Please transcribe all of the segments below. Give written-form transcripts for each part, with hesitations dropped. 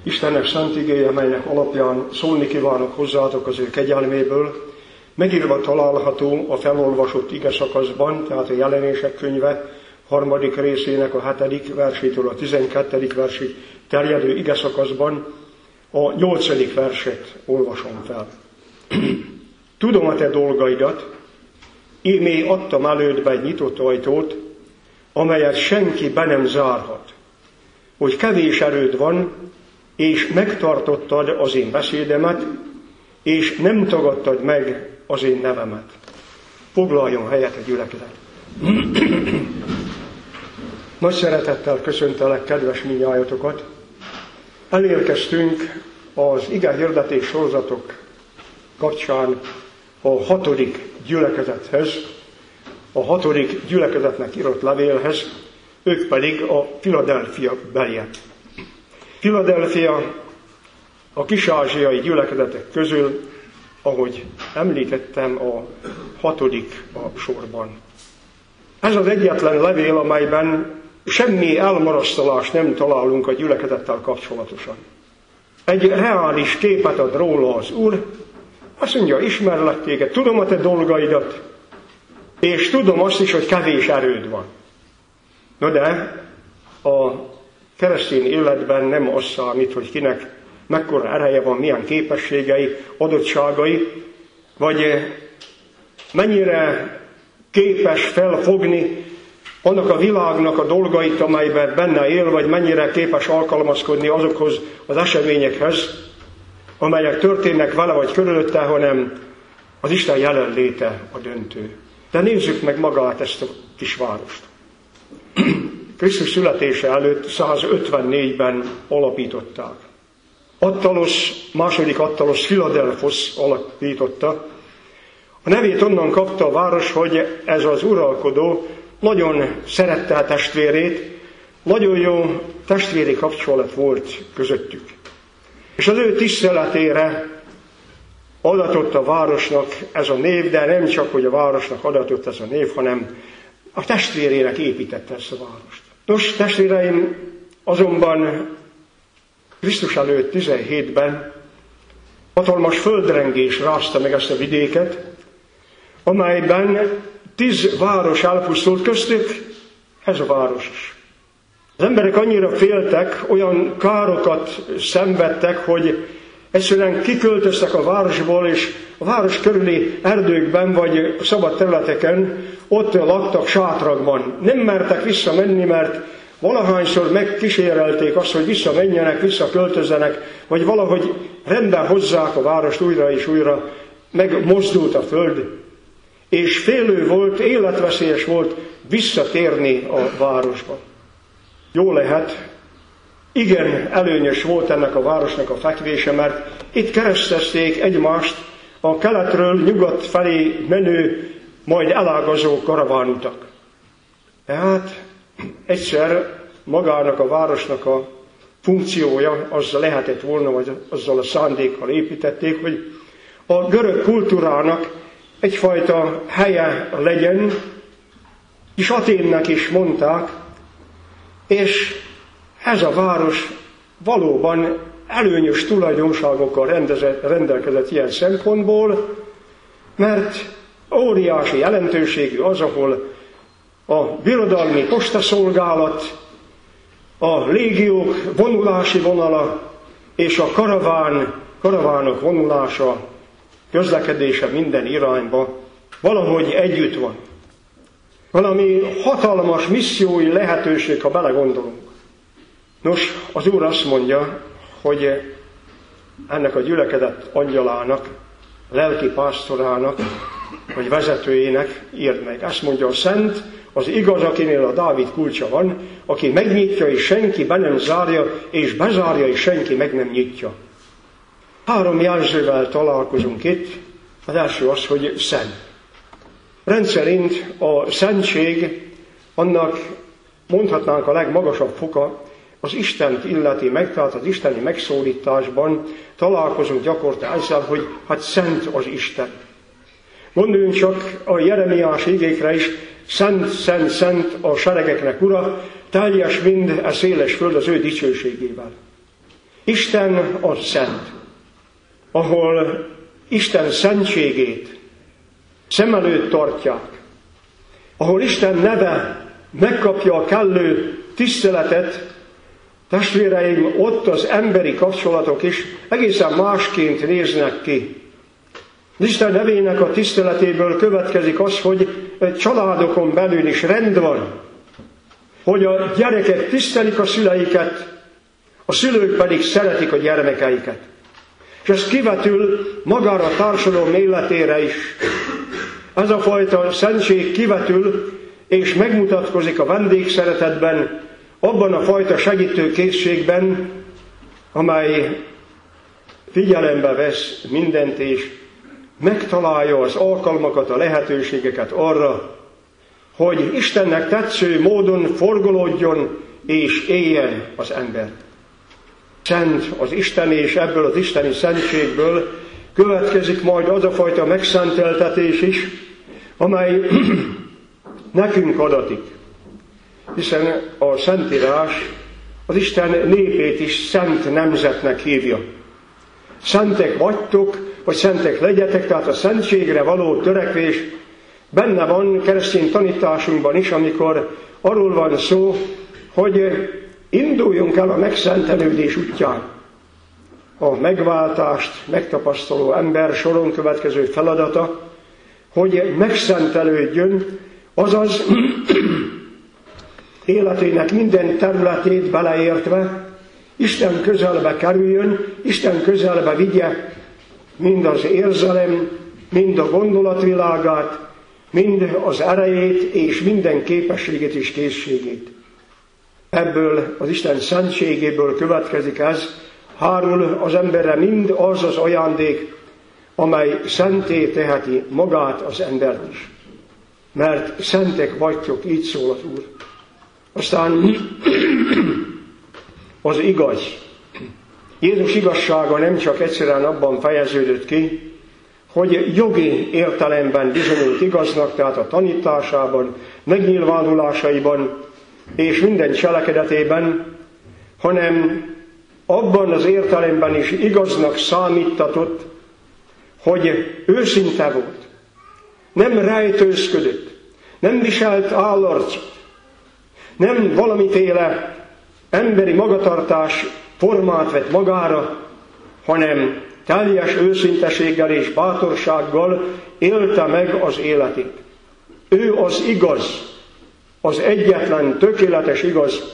Istennek szent igéje, melynek alapján szólni kívánok hozzátok az ő kegyelméből, megírva található a felolvasott igeszakaszban, tehát a Jelenések könyve 3. részének a 7. versétől a 12. versig terjedő igeszakaszban a 8. verset olvasom fel. Tudom a te dolgaidat, ímé adtam elődbe egy nyitott ajtót, amelyet senki be nem zárhat, hogy kevés erőd van, és megtartottad az én beszédemet, és nem tagadtad meg az én nevemet. Foglaljon helyet a gyülekezet. Nagy szeretettel köszöntelek kedves mindnyájatokat. Elérkeztünk az ige hirdetés sorozatok kapcsán a 6. gyülekezethez, a 6. gyülekezetnek írott levélhez, ők pedig a Philadelphia beliek. Philadelphia a kis-ázsiai gyülekezetek közül, ahogy említettem, a 6. a sorban. Ez az egyetlen levél, amelyben semmi elmarasztalást nem találunk a gyülekezettel kapcsolatosan. Egy reális képet ad róla az Úr, azt mondja, ismerlek téged, tudom a te dolgaidat, és tudom azt is, hogy kevés erőd van. No de a keresztény életben nem az számít, hogy kinek mekkora ereje van, milyen képességei, adottságai, vagy mennyire képes felfogni annak a világnak a dolgait, amelyben benne él, vagy mennyire képes alkalmazkodni azokhoz az eseményekhez, amelyek történnek vele vagy körülötte, hanem az Isten jelenléte a döntő. De nézzük meg magát ezt a kis várost. Krisztus születése előtt 154-ben alapították. Attalos, második Attalos Philadelphos alapította. A nevét onnan kapta a város, hogy ez az uralkodó nagyon szerette a testvérét, nagyon jó testvéri kapcsolat volt közöttük. És az ő tiszteletére adatott a városnak ez a név, de nem csak, hogy a városnak adatott ez a név, hanem a testvérének építette ezt a várost. Nos, testvéreim, azonban Krisztus előtt 17-ben hatalmas földrengés rázta meg ezt a vidéket, amelyben 10 város elpusztult, köztük ez a város is. Az emberek annyira féltek, olyan károkat szenvedtek, hogy egyszerűen kiköltöztek a városból, és a város körüli erdőkben vagy szabad területeken ott laktak sátrakban. Nem mertek visszamenni, mert valahányszor megkísérelték azt, hogy visszamenjenek, visszaköltözzenek, vagy valahogy rendben hozzák a várost újra és újra, megmozdult a föld, és félő volt, életveszélyes volt visszatérni a városba. Jó lehet, igen előnyös volt ennek a városnak a fekvése, mert itt keresztezték egymást a keletről nyugat felé menő, majd elágazó karavánutak. Tehát egyszer magának a városnak a funkciója azzal lehetett volna, vagy azzal a szándékkal építették, hogy a görög kultúrának egyfajta helye legyen, és Athénnek is mondták, és ez a város valóban előnyös tulajdonságokkal rendelkezett ilyen szempontból, mert óriási jelentőségű az, ahol a birodalmi postaszolgálat, a légiók vonulási vonala és a karavánok vonulása, közlekedése minden irányba valahogy együtt van. Valami hatalmas missziói lehetőség, ha belegondolunk. Nos, az Úr azt mondja, hogy ennek a gyülekezet angyalának, lelki pásztorának, vagy vezetőjének írd meg. Azt mondja, a szent, az igaz, akinél a Dávid kulcsa van, aki megnyitja, és senki be nem zárja, és bezárja, és senki meg nem nyitja. 3 jelzővel találkozunk itt. Az első az, hogy szent. Rendszerint a szentség, annak mondhatnánk a legmagasabb foka, az Istent illeti meg, tehát az isteni megszólításban találkozunk gyakorta ezzel, hogy hát szent az Isten. Gondoljunk csak a Jeremiás igékre is, szent, szent, szent a seregeknek ura, teljes mind a széles föld az ő dicsőségével. Isten az szent, ahol Isten szentségét szem előtt tartják, ahol Isten neve megkapja a kellő tiszteletet, testvéreim, ott az emberi kapcsolatok is egészen másként néznek ki. Isten nevének a tiszteletéből következik az, hogy családokon belül is rend van, hogy a gyerekek tisztelik a szüleiket, a szülők pedig szeretik a gyermekeiket. És ez kivetül magára a társadalom életére is. Ez a fajta szentség kivetül és megmutatkozik a vendégszeretetben, abban a fajta segítőkészségben, amely figyelembe vesz mindent és megtalálja az alkalmakat, a lehetőségeket arra, hogy Istennek tetsző módon forgolódjon és éljen az ember. Szent az Isten, és ebből az isteni szentségből következik majd az a fajta megszenteltetés is, amely nekünk adatik. Hiszen a Szentírás az Isten népét is szent nemzetnek hívja. Szentek vagytok, vagy szentek legyetek, tehát a szentségre való törekvés benne van keresztény tanításunkban is, amikor arról van szó, hogy induljunk el a megszentelődés útján. A megváltást megtapasztaló ember soron következő feladata, hogy megszentelődjön, azaz életének minden területét beleértve Isten közelbe kerüljön, Isten közelbe vigye mind az érzelem, mind a gondolatvilágát, mind az erejét és minden képességét és készségét. Ebből az Isten szentségéből következik ez, hárul az emberre mind az az ajándék, amely szenté teheti magát az embert is. Mert szentek vagytok, így szól az Úr. Aztán az igaz. Jézus igazsága nem csak egyszerűen abban fejeződött ki, hogy jogi értelemben bizonyult igaznak, tehát a tanításában, megnyilvánulásaiban és minden cselekedetében, hanem abban az értelemben is igaznak számítatott, hogy őszinte volt, nem rejtőzködött, nem viselt állarcot, nem valamiféle emberi magatartás formát vett magára, hanem teljes őszinteséggel és bátorsággal élte meg az életét. Ő az igaz, az egyetlen tökéletes igaz,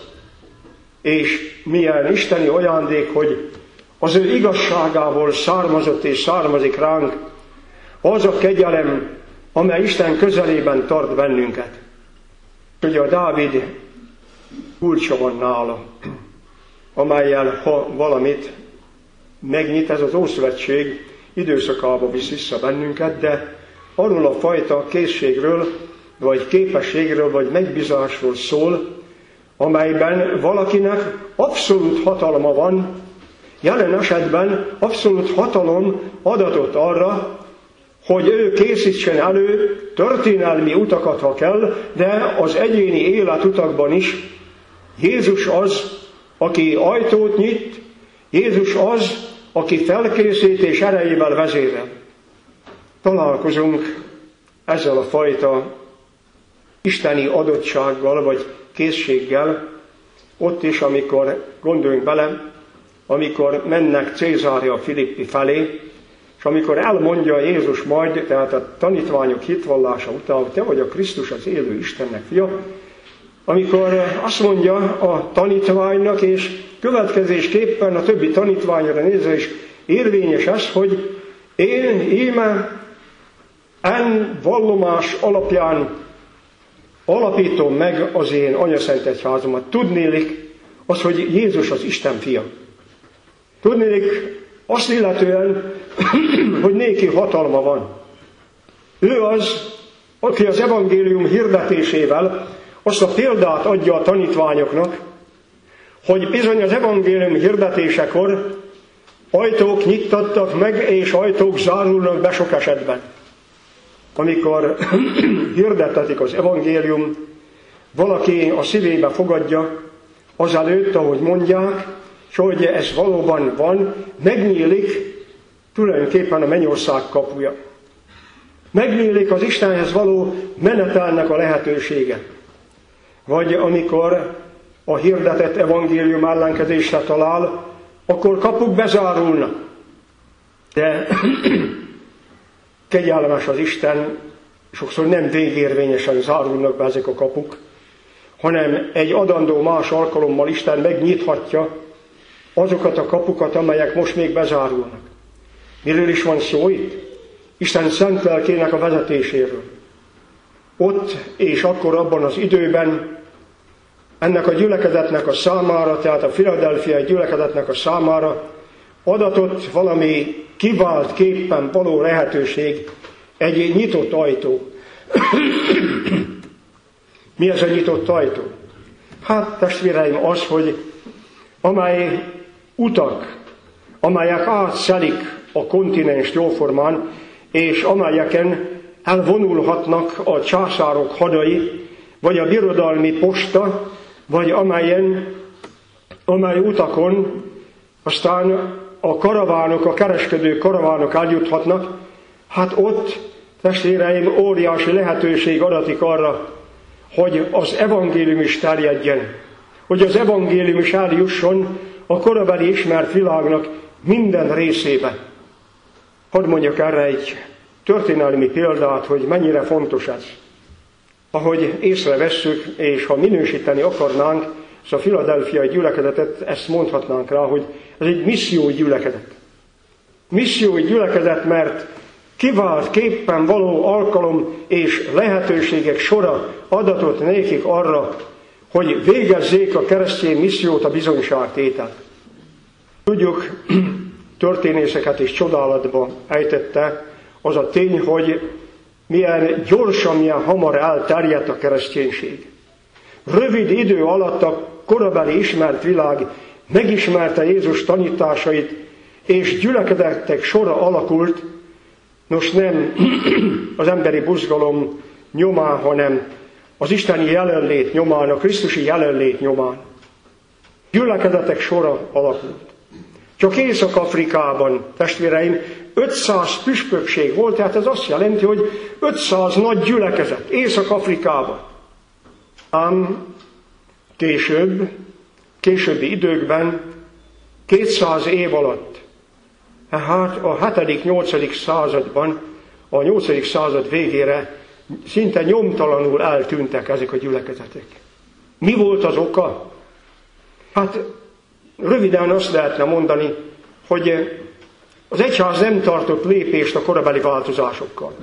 és milyen isteni ajándék, hogy az ő igazságából származott és származik ránk az a kegyelem, amely Isten közelében tart bennünket. Ugye a Dávid kulcsa van nála, amellyel, ha valamit megnyit, ez az Ószövetség időszakába visz vissza bennünket, de arról a fajta készségről, vagy képességről, vagy megbízásról szól, amelyben valakinek abszolút hatalma van, jelen esetben abszolút hatalom adatott arra, hogy ő készítsen elő történelmi utakat, ha kell, de az egyéni életutakban is Jézus az, aki ajtót nyit, Jézus az, aki felkészít és erejével vezérel. Találkozunk ezzel a fajta isteni adottsággal, vagy készséggel, ott is, amikor, gondoljunk bele, amikor mennek Cézária Filippi felé, és amikor elmondja Jézus majd, tehát a tanítványok hitvallása után, hogy te vagy a Krisztus, az élő Istennek fia, amikor azt mondja a tanítványnak, és következésképpen a többi tanítványra nézve is érvényes ez, hogy én íme en vallomás alapján alapítom meg az én anyaszentegyházamat. Tudnélik az, hogy Jézus az Isten fia. Tudnélik azt illetően, hogy néki hatalma van. Ő az, aki az evangélium hirdetésével azt a példát adja a tanítványoknak, hogy bizony az evangélium hirdetésekor ajtók nyittattak meg, és ajtók zárulnak be sok esetben. Amikor hirdetetik az evangélium, valaki a szívébe fogadja azelőtt, ahogy mondják, és hogy ez valóban van, megnyílik tulajdonképpen a mennyország kapuja. Megnyílik az Istenhez való menetelnek a lehetősége. Vagy amikor a hirdetett evangélium ellenkezésre talál, akkor kapuk bezárulnak. De kegyelmes az Isten, sokszor nem végérvényesen zárulnak be ezek a kapuk, hanem egy adandó más alkalommal Isten megnyithatja azokat a kapukat, amelyek most még bezárulnak. Miről is van szó itt? Isten szent lelkének a vezetéséről. Ott és akkor abban az időben ennek a gyülekezetnek a számára, tehát a Philadelphiai gyülekezetnek a számára adatott valami kivált képpen való lehetőség, egy nyitott ajtó. Mi ez a nyitott ajtó? Hát, testvéreim, az, hogy amely utak, amelyek átszelik a kontinenst jóformán, és amelyeken elvonulhatnak a császárok hadai, vagy a birodalmi posta, vagy amely utakon aztán a karavánok, a kereskedő karavánok eljuthatnak, hát ott, testvéreim, óriási lehetőség adatik arra, hogy az evangélium is terjedjen, hogy az evangélium is eljusson a korabeli ismert világnak minden részébe. Hadd mondjak erre egy történelmi példát, hogy mennyire fontos ez. Ahogy észrevesszük, és ha minősíteni akarnánk ezt a Philadelphiai gyülekezetet, ezt mondhatnánk rá, hogy ez egy missziói gyülekezet. Missziói gyülekezet, mert kivált képpen való alkalom és lehetőségek sora adatott nékik arra, hogy végezzék a keresztény missziót, a bizonyságtételt. Tudjuk, történészeket is csodálatba ejtette az a tény, hogy milyen gyorsan, milyen hamar elterjedt a kereszténység. Rövid idő alatt a korabeli ismert világ megismerte Jézus tanításait, és gyülekezetek sora alakult, nos nem az emberi buzgalom nyomán, hanem az isteni jelenlét nyomán, a krisztusi jelenlét nyomán. Gyülekezetek sora alakult. Csak Észak-Afrikában, testvéreim, 500 püspökség volt, tehát ez azt jelenti, hogy 500 nagy gyülekezet Észak-Afrikában. Ám későbbi időkben, 200 év alatt, hát a 7.-8. században, a 8. század végére szinte nyomtalanul eltűntek ezek a gyülekezetek. Mi volt az oka? Hát röviden azt lehetne mondani, hogy az egyház nem tartott lépést a korabeli változásokkal.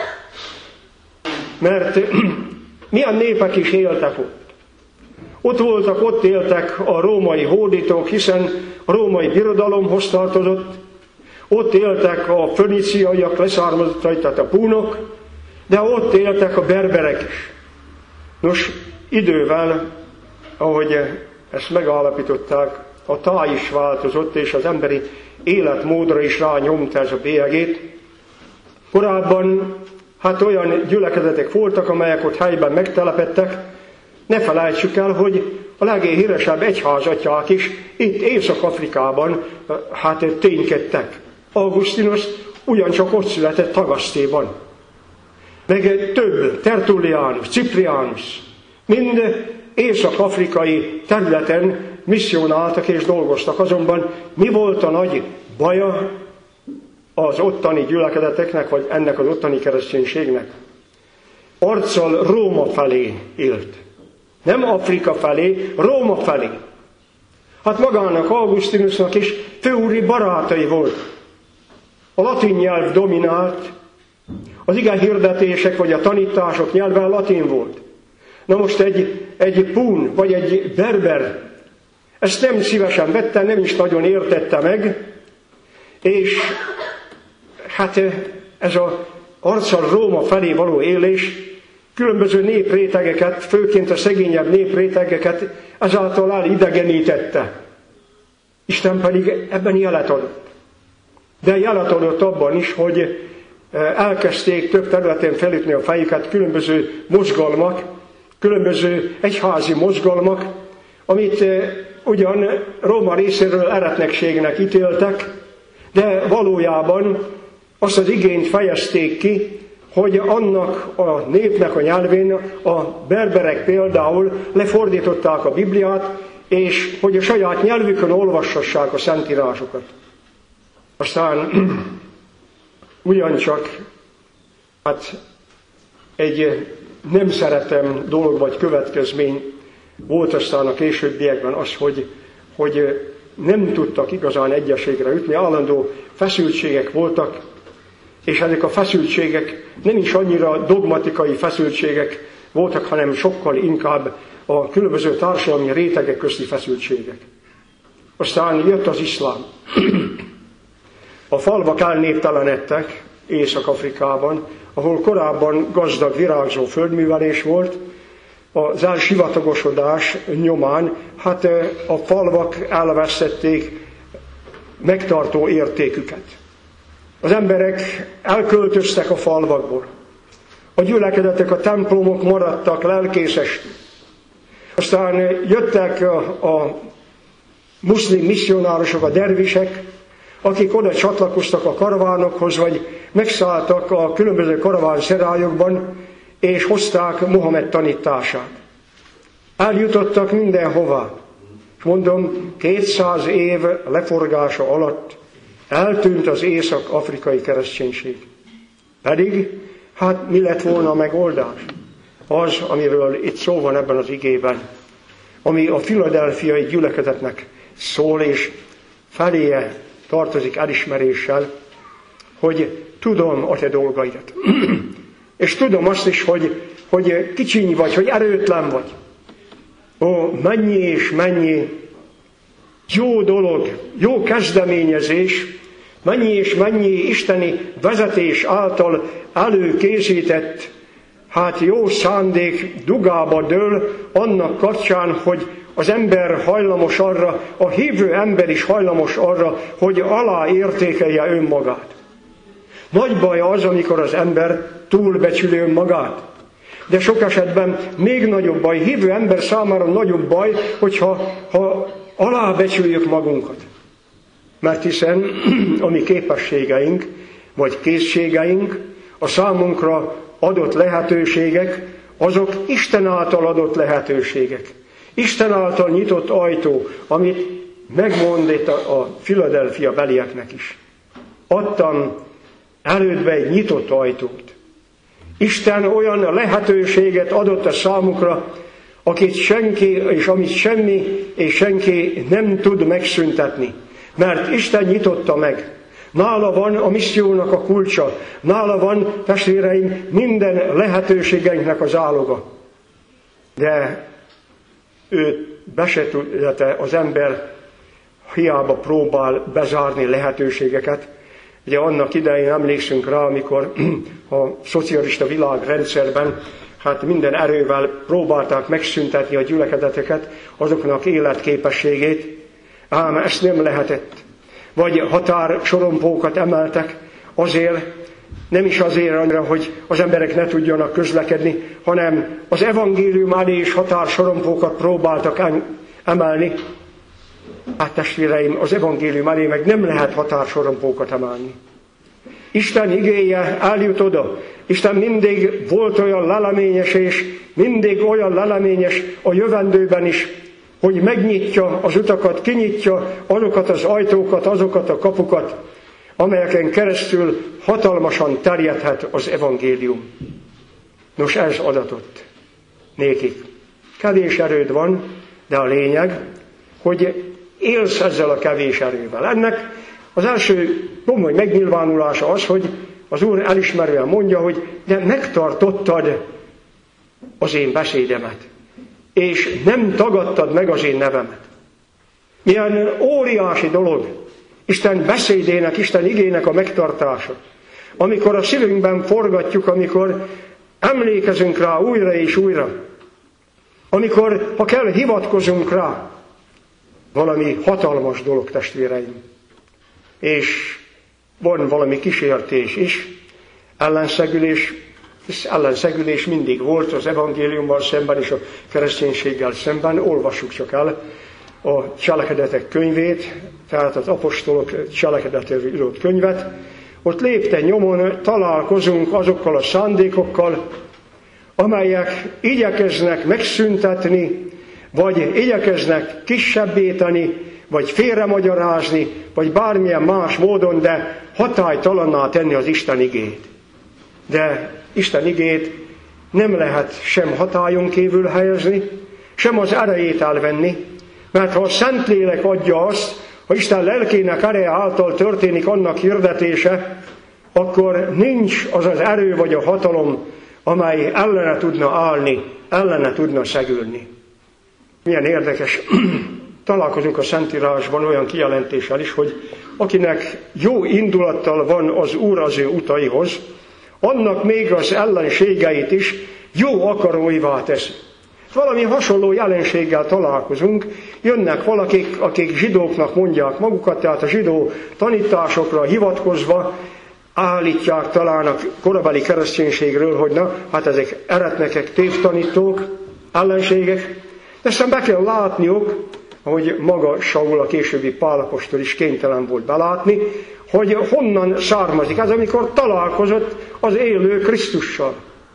Mert milyen népek is éltek ott. Ott éltek a római hódítók, hiszen a római birodalomhoz tartozott. Ott éltek a föníciaiak leszármazottai, tehát a púnok, de ott éltek a berberek is. Nos, idővel, ahogy ezt megállapították, a táj is változott, és az emberi életmódra is rányomta ez a bélyegét. Korábban hát olyan gyülekezetek voltak, amelyek ott helyben megtelepedtek. Ne felejtsük el, hogy a leghíresebb egyházatják is itt Észak-Afrikában hát ténykedtek. Augustinus ugyancsak ott született Tagasztéban. Meg több, Tertullianus, Ciprianus, mind észak-afrikai területen misszionáltak és dolgoztak. Azonban mi volt a nagy baja az ottani gyülekezeteknek, vagy ennek az ottani kereszténységnek? Arccal Róma felé élt. Nem Afrika felé, Róma felé. Hát magának, Augustinusnak is főúri barátai volt. A latin nyelv dominált, az ige hirdetések vagy a tanítások nyelve latin volt. Na most egy pún vagy egy berber ezt nem szívesen vette, nem is nagyon értette meg, és hát ez az arccal Róma felé való élés különböző néprétegeket, főként a szegényebb néprétegeket ezáltal elidegenítette. Isten pedig ebben jelet adott. De jelet adott abban is, hogy elkezdték több területen felütni a fejüket különböző mozgalmak, különböző egyházi mozgalmak, amit ugyan Róma részéről eretnekségnek ítéltek, de valójában azt az igényt fejezték ki, hogy annak a népnek a nyelvén a berberek például lefordították a Bibliát, és hogy a saját nyelvükön olvashassák a szentírásokat. Aztán ugyancsak egy nem szeretem dolog vagy következmény volt aztán a későbbiekben az, hogy nem tudtak igazán egyességre jutni, állandó feszültségek voltak, és ezek a feszültségek nem is annyira dogmatikai feszültségek voltak, hanem sokkal inkább a különböző társadalmi rétegek közti feszültségek. Aztán jött az iszlám. A falvak elnéptelenedtek Észak-Afrikában, ahol korábban gazdag, virágzó földművelés volt, az elsivatagosodás nyomán, a falvak elvesztették megtartó értéküket. Az emberek elköltöztek a falvakból. A gyülekezetek, a templomok maradtak lelkészesek. Aztán jöttek a muszlim misszionárosok, a dervisek, akik oda csatlakoztak a karavánokhoz, vagy megszálltak a különböző karavánszerájokban, és hozták Mohamed tanítását. Eljutottak mindenhová. És mondom, 200 év leforgása alatt eltűnt az észak-afrikai kereszténység. Pedig, mi lett volna a megoldás? Az, amiről itt szó van ebben az igében, ami a filadelfiai gyülekezetnek szól, és feléje tartozik elismeréssel, hogy tudom a te dolgaidat. És tudom azt is, hogy kicsiny vagy, hogy erőtlen vagy. Ó, mennyi és mennyi jó dolog, jó kezdeményezés, mennyi és mennyi isteni vezetés által előkészített, jó szándék dugába dől annak kapcsán, hogy az ember hajlamos arra, a hívő ember is hajlamos arra, hogy aláértékelje önmagát. Nagy baj az, amikor az ember túlbecsüli önmagát. De sok esetben még nagyobb baj, hívő ember számára nagyobb baj, hogyha alábecsüljük magunkat. Mert hiszen a mi képességeink, vagy készségeink, a számunkra adott lehetőségek, azok Isten által adott lehetőségek. Isten által nyitott ajtó, amit megmond itt a Philadelphia belieknek is. Adtam elődbe egy nyitott ajtót. Isten olyan lehetőséget adott a számukra, akit senki, és amit semmi és senki nem tud megszüntetni. Mert Isten nyitotta meg. Nála van a missziónak a kulcsa. Nála van, testvéreim, minden lehetőségeinknek az áloga. De őt be se tudja, az ember hiába próbál bezárni lehetőségeket. Ugye annak idején emlékszünk rá, amikor a szocialista világrendszerben minden erővel próbálták megszüntetni a gyülekezeteket, azoknak életképességét, ám ezt nem lehetett. Vagy határsorompókat emeltek azért, nem is azért, hogy az emberek ne tudjanak közlekedni, hanem az evangélium elé is határsorompókat próbáltak emelni. Testvéreim, az evangélium elé meg nem lehet határsorompókat emelni. Isten igéje eljut oda. Isten mindig volt olyan leleményes, és mindig olyan leleményes a jövendőben is, hogy megnyitja az utakat, kinyitja azokat az ajtókat, azokat a kapukat, amelyeken keresztül hatalmasan terjedhet az evangélium. Nos, ez adatott nékik. Kevés erőd van, de a lényeg, hogy élsz ezzel a kevés erővel. Ennek az első komoly megnyilvánulása az, hogy az Úr elismerően mondja, hogy de megtartottad az én beszédemet, és nem tagadtad meg az én nevemet. Milyen óriási dolog Isten beszédének, Isten igének a megtartása. Amikor a szívünkben forgatjuk, amikor emlékezünk rá újra és újra, amikor, ha kell, hivatkozunk rá, valami hatalmas dolog, testvéreim. És van valami kísértés is, ellenszegülés, Ez ellenszegülés mindig volt az evangéliummal szemben és a kereszténységgel szemben. Olvassuk csak el a Cselekedetek könyvét, tehát az apostolok cselekedetről írott könyvet. Ott lépten nyomon találkozunk azokkal a szándékokkal, amelyek igyekeznek megszüntetni, vagy igyekeznek kisebbíteni, vagy félremagyarázni, vagy bármilyen más módon, de hatálytalanná tenni az Isten igét. De Isten igét nem lehet sem hatályon kívül helyezni, sem az erejét elvenni, mert ha a Szentlélek adja azt, ha Isten lelkének ereje által történik annak hirdetése, akkor nincs az az erő vagy a hatalom, amely ellene tudna állni, ellene tudna szegülni. Milyen érdekes, találkozunk a Szentírásban olyan kijelentéssel is, hogy akinek jó indulattal van az Úr az ő utaihoz, annak még az ellenségeit is jó akaróivá teszi. Valami hasonló jelenséggel találkozunk, jönnek valakik, akik zsidóknak mondják magukat, tehát a zsidó tanításokra hivatkozva állítják talán a korabeli kereszténységről, hogy na, hát ezek eretnekek, tévtanítók, ellenségek, de aztán be kell látniuk, ahogy maga Saul, a későbbi Pál apostol is kénytelen volt belátni, hogy honnan származik ez, amikor találkozott az élő Krisztussal.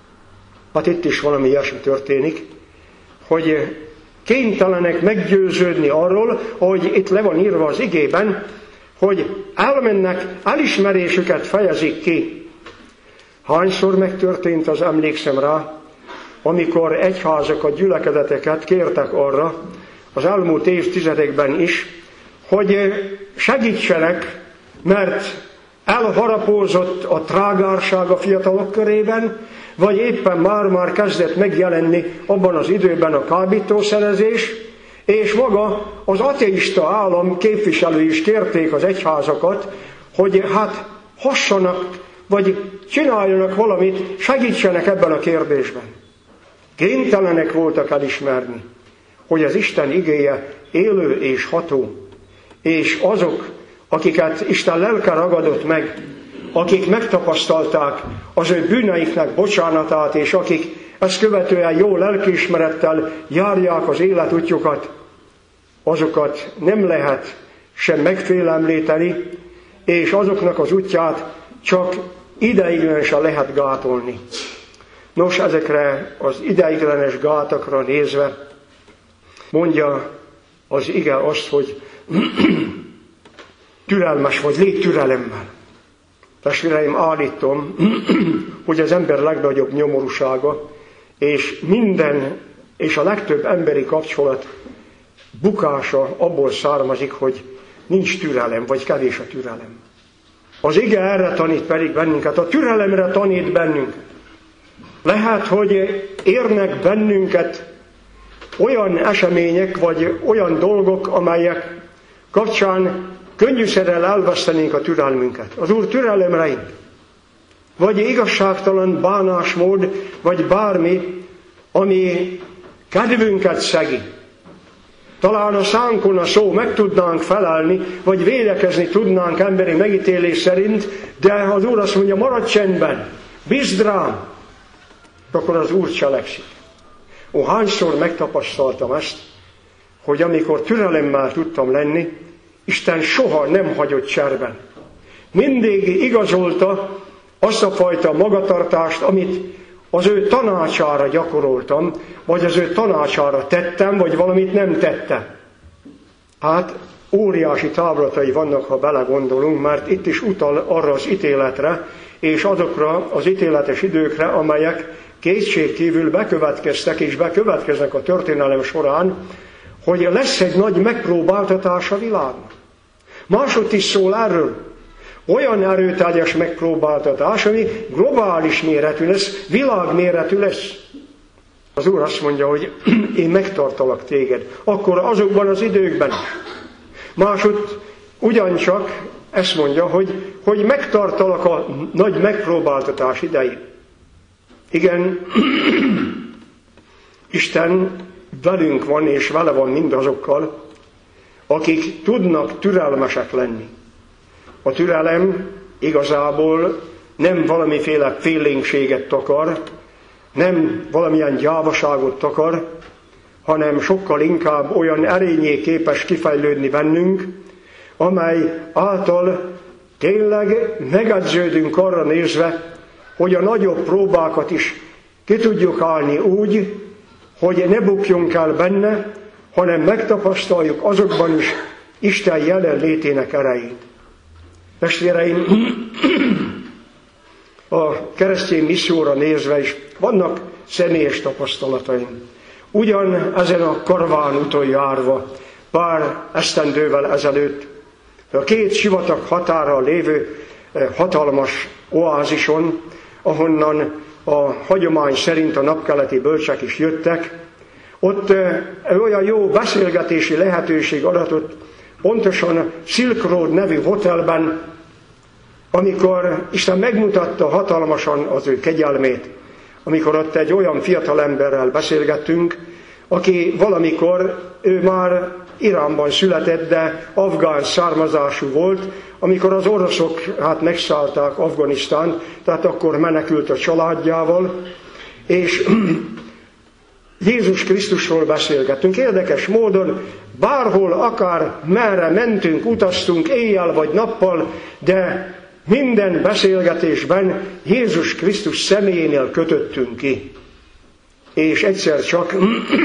Hát itt is valami ilyesmi történik, hogy kénytelenek meggyőződni arról, hogy itt le van írva az igében, hogy elmennek, elismerésüket fejezik ki. Hányszor megtörtént az, emlékszem rá, amikor egyházakat, gyülekedeteket kértek arra, az elmúlt évtizedekben is, hogy segítsenek, mert elharapózott a trágárság a fiatalok körében, vagy éppen már kezdett megjelenni abban az időben a kábítószerezés, és maga az ateista állam képviselői is kérték az egyházakat, hogy hát hassanak, vagy csináljanak valamit, segítsenek ebben a kérdésben. Kénytelenek voltak elismerni, hogy az Isten igéje élő és ható, és azok, akiket Isten lelke ragadott meg, akik megtapasztalták az ő bűneiknek bocsánatát, és akik ezt követően jó lelkiismerettel járják az életútjukat, azokat nem lehet sem megfélemlíteni, és azoknak az útját csak ideiglenesen lehet gátolni. Nos, ezekre az ideiglenes gátokra nézve mondja az ige azt, hogy türelmes vagy, légy türelemmel. Testvéreim, állítom, hogy az ember legnagyobb nyomorúsága, és a legtöbb emberi kapcsolat bukása abból származik, hogy nincs türelem, vagy kevés a türelem. Az ige erre tanít pedig bennünket, a türelemre tanít bennünket. Lehet, hogy érnek bennünket olyan események, vagy olyan dolgok, amelyek kapcsán könnyűszerrel elvesztenénk a türelmünket. Az Úr türelemre int. Vagy igazságtalan bánásmód, vagy bármi, ami kedvünket szegi. Talán a szánkon a szó meg tudnánk felelni, vagy védekezni tudnánk emberi megítélés szerint, de az Úr azt mondja, maradj csendben, bízd rám, akkor az Úr cselekszik. Hányszor megtapasztaltam ezt, hogy amikor türelemmel tudtam lenni, Isten soha nem hagyott cserben. Mindig igazolta azt a fajta magatartást, amit az ő tanácsára gyakoroltam, vagy az ő tanácsára tettem, vagy valamit nem tettem. Hát óriási távlatai vannak, ha belegondolunk, mert itt is utal arra az ítéletre, és azokra az ítéletes időkre, amelyek kétségkívül bekövetkeztek, és bekövetkeznek a történelem során, hogy lesz egy nagy megpróbáltatás a világnak. Másod is szól erről. Olyan erőteljes megpróbáltatás, ami globális méretű lesz, világméretű lesz. Az Úr azt mondja, hogy én megtartalak téged, akkor azokban az időkben is. Másod ugyancsak ezt mondja, hogy megtartalak a nagy megpróbáltatás idején. Igen, Isten velünk van, és vele van mindazokkal, akik tudnak türelmesek lenni. A türelem igazából nem valamiféle félénkséget takar, nem valamilyen gyávaságot takar, hanem sokkal inkább olyan erényé képes kifejlődni bennünk, amely által tényleg megedződünk arra nézve, hogy a nagyobb próbákat is ki tudjuk állni úgy, hogy ne bukjunk el benne, hanem megtapasztaljuk azokban is Isten jelenlétének erejét. Testvéreim, a keresztény misszióra nézve is vannak személyes tapasztalataim. Ugyan ezen a Karván úton járva, pár esztendővel ezelőtt, a két sivatag határa lévő hatalmas oázison, ahonnan a hagyomány szerint a napkeleti bölcsek is jöttek, ott olyan jó beszélgetési lehetőség adatott, pontosan a Silk Road nevű hotelben, amikor Isten megmutatta hatalmasan az ő kegyelmét, amikor ott egy olyan fiatal emberrel beszélgettünk, aki valamikor, ő már Iránban született, de afgán származású volt, amikor az oroszok megszállták Afganisztánt, tehát akkor menekült a családjával, és Jézus Krisztusról beszélgettünk. Érdekes módon bárhol, akár merre mentünk, utaztunk, éjjel vagy nappal, de minden beszélgetésben Jézus Krisztus személyénél kötöttünk ki. És egyszer csak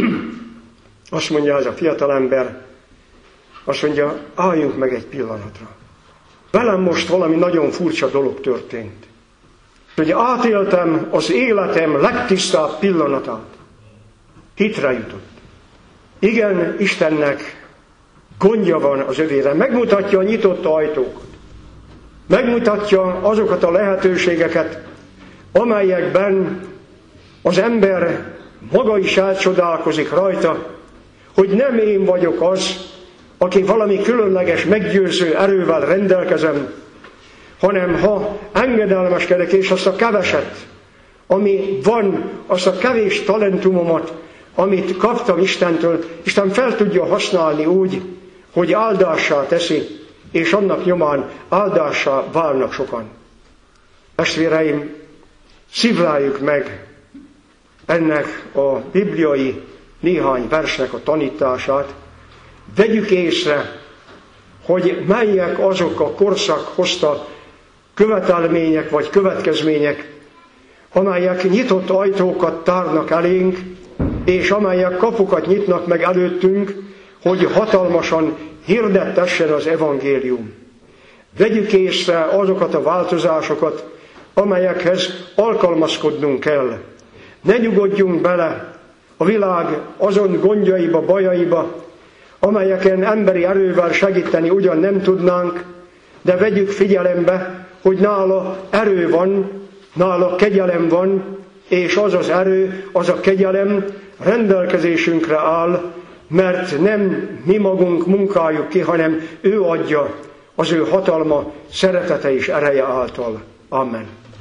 azt mondja ez a fiatalember, azt mondja, álljunk meg egy pillanatra. Velem most valami nagyon furcsa dolog történt. Hogy átéltem az életem legtisztább pillanatát. Hitre jutott. Igen, Istennek gondja van az övére. Megmutatja a nyitott ajtókat. Megmutatja azokat a lehetőségeket, amelyekben az ember maga is elcsodálkozik rajta, hogy nem én vagyok az, aki valami különleges, meggyőző erővel rendelkezem, hanem ha engedelmeskedek, és azt a keveset, ami van, azt a kevés talentumomat, amit kaptam Istentől, Isten fel tudja használni úgy, hogy áldássá teszi, és annak nyomán áldássá válnak sokan. Testvéreim, szívleljük meg ennek a bibliai néhány versnek a tanítását, vegyük észre, hogy melyek azok a korszak hozta követelmények vagy következmények, amelyek nyitott ajtókat tárnak elénk, és amelyek kapukat nyitnak meg előttünk, hogy hatalmasan hirdettessen az evangélium. Vegyük észre azokat a változásokat, amelyekhez alkalmazkodnunk kell. Ne nyugodjunk bele a világ azon gondjaiba, bajaiba, amelyeken emberi erővel segíteni ugyan nem tudnánk, de vegyük figyelembe, hogy nála erő van, nála kegyelem van, és az az erő, az a kegyelem rendelkezésünkre áll, mert nem mi magunk munkáljuk ki, hanem ő adja az ő hatalma, szeretete és ereje által. Amen.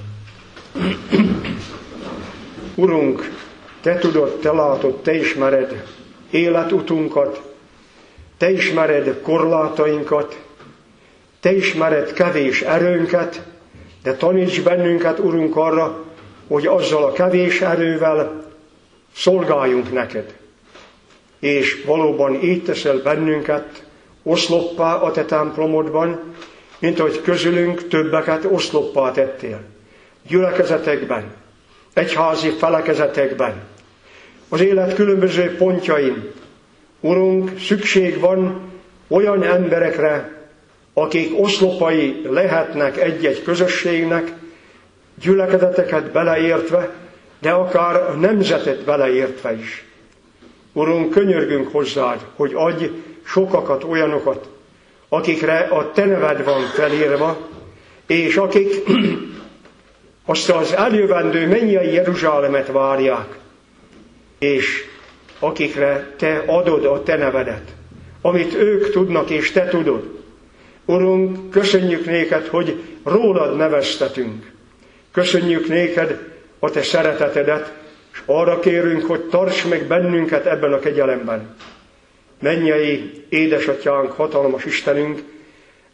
Urunk, Te tudod, Te látod, Te ismered életutunkat, Te ismered korlátainkat, Te ismered kevés erőnket, de taníts bennünket, Urunk, arra, hogy azzal a kevés erővel szolgáljunk neked. És valóban így teszel bennünket oszloppá a Te templomodban, mint ahogy közülünk többeket oszloppá tettél. Gyülekezetekben, egyházi felekezetekben, az élet különböző pontjain. Urunk, szükség van olyan emberekre, akik oszlopai lehetnek egy-egy közösségnek, gyülekezeteket beleértve, de akár a nemzetet beleértve is. Urunk, könyörgünk hozzád, hogy adj sokakat, olyanokat, akikre a Te neved van felírva, és akik azt az eljövendő mennyei Jeruzsálemet várják, és akikre Te adod a Te nevedet, amit ők tudnak, és Te tudod. Urunk, köszönjük néked, hogy rólad neveztetünk. Köszönjük néked a Te szeretetedet, és arra kérünk, hogy tarts meg bennünket ebben a kegyelemben. Mennyei édesatyánk, hatalmas Istenünk,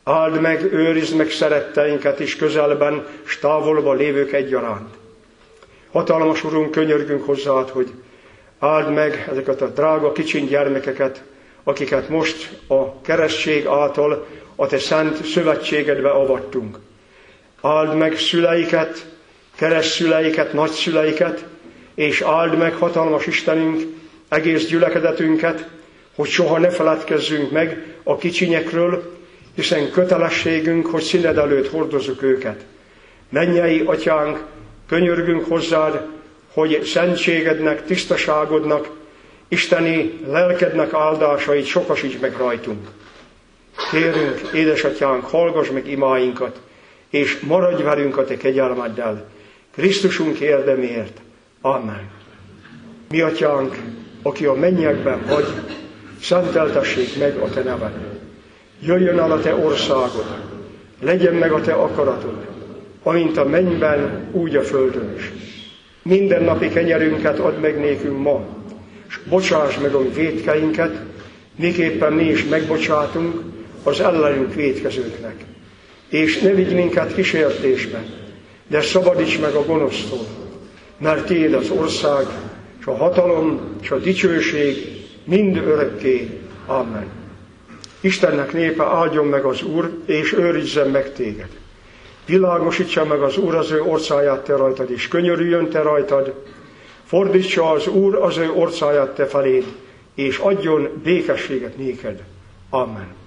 Áld meg, őrizd meg szeretteinket is közelben, s távolban lévők egyaránt. Hatalmas Urunk, könyörgünk hozzád, hogy áld meg ezeket a drága kicsiny gyermekeket, akiket most a keresztség által a te szent szövetségedbe avattunk. Áld meg szüleiket, keresztszüleiket, nagyszüleiket, és áld meg, hatalmas Istenünk, egész gyülekezetünket, hogy soha ne feledkezzünk meg a kicsinyekről, hiszen kötelességünk, hogy színed előtt hordozzuk őket. Mennyei Atyánk, könyörgünk hozzád, hogy szentségednek, tisztaságodnak, isteni lelkednek áldásait sokasíts meg rajtunk. Kérünk, édesatyánk, hallgass meg imáinkat, és maradj velünk a te kegyelmeddel. Krisztusunk érdemért. Amen. Mi atyánk, aki a mennyekben vagy, szenteltessék meg a te neved. Jöjjön el a te országod, legyen meg a te akaratod, amint a mennyben, úgy a földön is. Mindennapi kenyerünket add meg nékünk ma, és bocsáss meg a mi vétkeinket, miképpen mi is megbocsátunk az ellenünk vétkezőknek. És ne vigy minket kísértésbe, de szabadíts meg a gonosztól, mert tiéd az ország, és a hatalom, és a dicsőség mind örökké. Amen. Istennek népe, áldjon meg az Úr, és őrizzen meg téged. Világosítsa meg az Úr az ő orcáját te rajtad, és könyörüljön te rajtad. Fordítsa az Úr az ő orcáját te feléd, és adjon békességet néked. Amen.